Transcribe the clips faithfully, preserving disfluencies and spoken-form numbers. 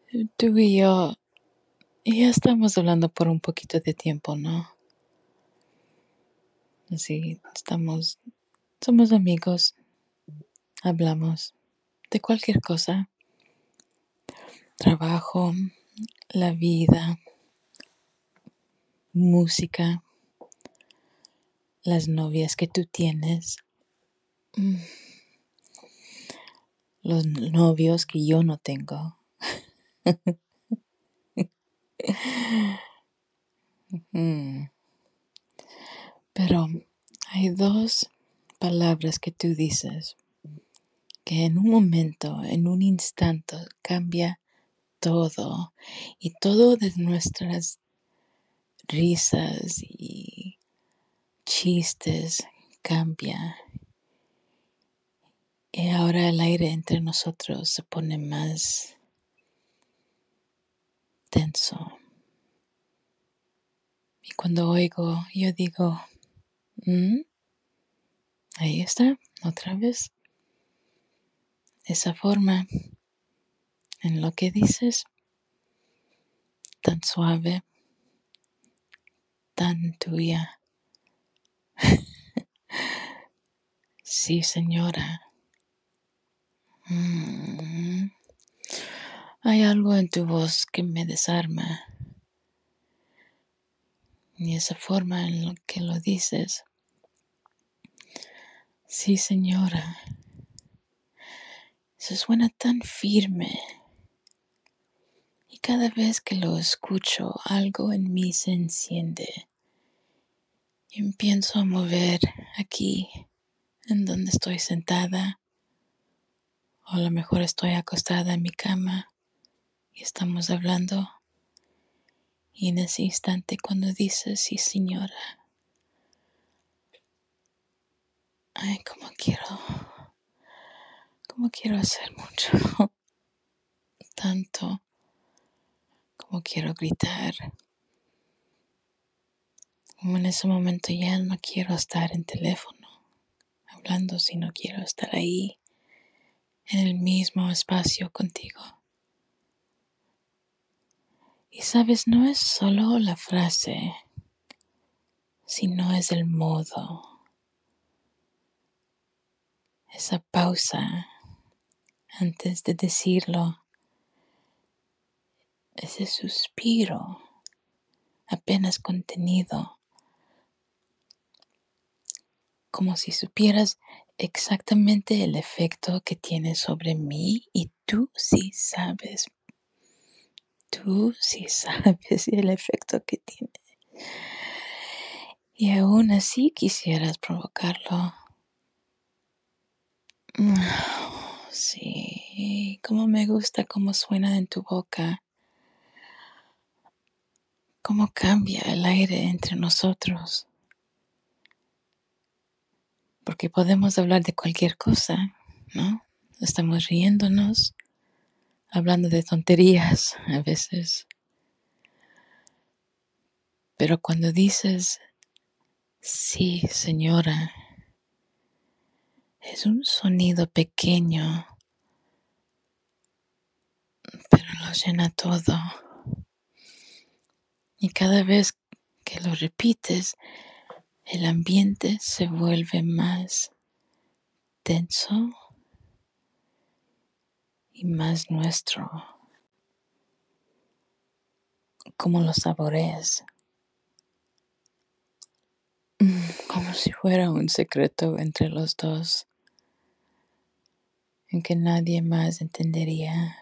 Tú y yo ya estamos hablando por un poquito de tiempo, ¿no? Así, estamos, somos amigos, hablamos de cualquier cosa, trabajo, la vida, música, las novias que tú tienes, mm, los novios que yo no tengo. Mm, Pero hay dos palabras que tú dices que en un momento, en un instante, cambia todo y todo de nuestras risas y chistes cambia. Y ahora el aire entre nosotros se pone más tenso. Y cuando oigo, yo digo, "¿Mm? Ahí está, otra vez. Esa forma en lo que dices, tan suave, tan tuya. Sí, señora. Mm. Hay algo en tu voz que me desarma. Y esa forma en la que lo dices. Sí, señora. Se suena tan firme. Y cada vez que lo escucho, algo en mí se enciende. Y empiezo a mover aquí, en donde estoy sentada. O a lo mejor estoy acostada en mi cama y estamos hablando. Y en ese instante cuando dices, sí, señora. Ay, como quiero, como quiero hacer mucho. Tanto como quiero gritar. Como en ese momento ya no quiero estar en teléfono hablando, sino quiero estar ahí en el mismo espacio contigo. Y sabes, no es solo la frase, sino es el modo, esa pausa antes de decirlo, ese suspiro apenas contenido, como si supieras exactamente el efecto que tiene sobre mí y tú sí sabes, tú sí sabes el efecto que tiene. Y aún así quisieras provocarlo. Sí, cómo me gusta cómo suena en tu boca, cómo cambia el aire entre nosotros. Porque podemos hablar de cualquier cosa, ¿no? Estamos riéndonos, hablando de tonterías a veces. Pero cuando dices, sí, señora, es un sonido pequeño, pero lo llena todo. Y cada vez que lo repites, el ambiente se vuelve más tenso y más nuestro. Como lo saboreas. Como si fuera un secreto entre los dos, en que nadie más entendería.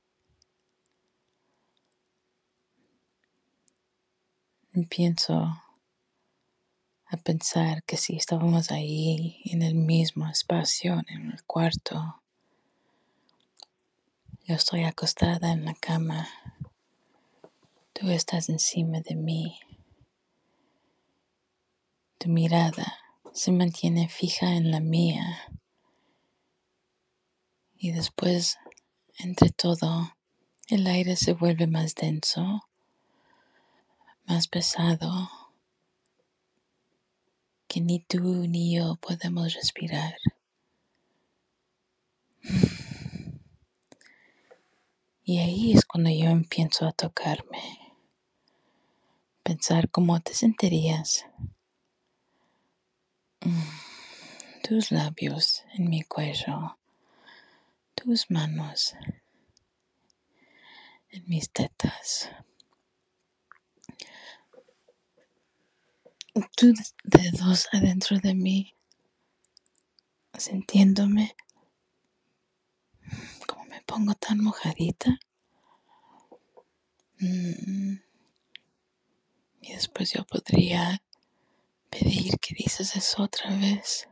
Pienso a pensar que si estábamos ahí en el mismo espacio, en el cuarto, yo estoy acostada en la cama, tú estás encima de mí, tu mirada se mantiene fija en la mía y después, entre todo, el aire se vuelve más denso, más pesado, que ni tú ni yo podemos respirar. Y ahí es cuando yo empiezo a tocarme, pensar cómo te sentirías. Tus labios en mi cuello, tus manos en mis tetas, tus dedos adentro de mí, sintiéndome como me pongo tan mojadita. Mm. Y después yo podría pedir que dices eso otra vez.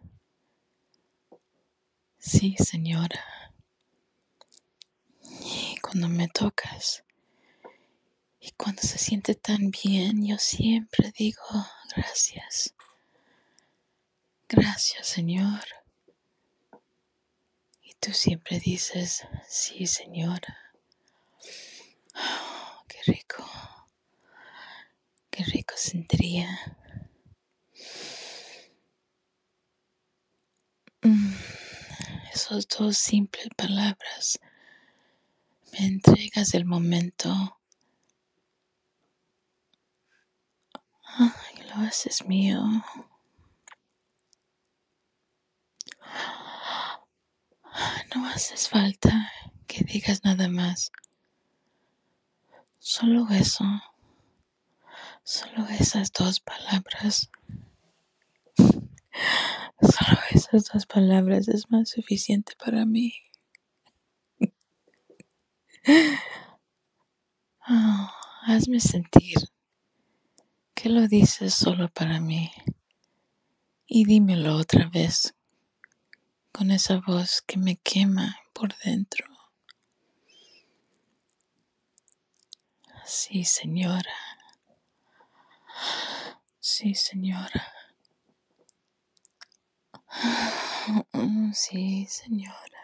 Sí, señora. Y cuando me tocas y cuando se siente tan bien, yo siempre digo gracias. Gracias, Señor. Y tú siempre dices, sí, señora. Oh, qué rico. Qué rico sentiría. Mm, esas dos simples palabras. Me entregas el momento. Y lo haces mío. No haces falta que digas nada más. Solo eso. Solo esas dos palabras. Solo esas dos palabras es más suficiente para mí. Oh, hazme sentir que lo dices solo para mí. Y dímelo otra vez con esa voz que me quema por dentro. Sí, señora. Sí, señora. Sí, señora.